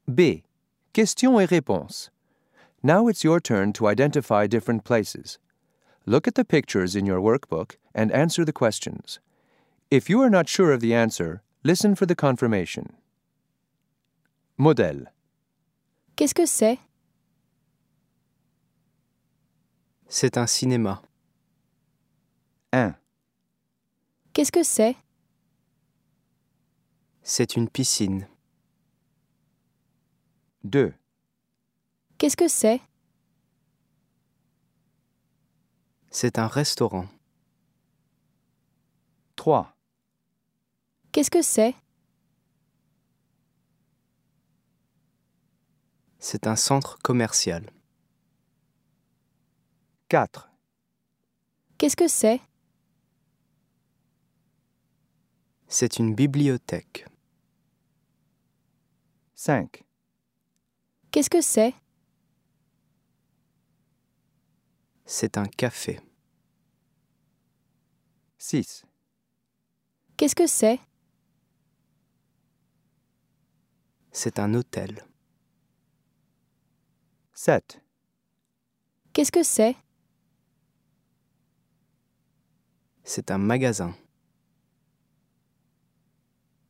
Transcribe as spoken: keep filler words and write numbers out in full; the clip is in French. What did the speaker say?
B. Questions et réponses. Now it's your turn to identify different places. Look at the pictures in your workbook and answer the questions. If you are not sure of the answer, listen for the confirmation. Modèle. Qu'est-ce que c'est? C'est un cinéma. un. Qu'est-ce que c'est? C'est une piscine. deux. Qu'est-ce que c'est? C'est un restaurant. trois. Qu'est-ce que c'est? C'est un centre commercial. quatre. Qu'est-ce que c'est? C'est une bibliothèque. cinq. Qu'est-ce que c'est? C'est un café. six. Qu'est-ce que c'est? C'est un hôtel. Qu'est-ce sept. que c'est? C'est un magasin.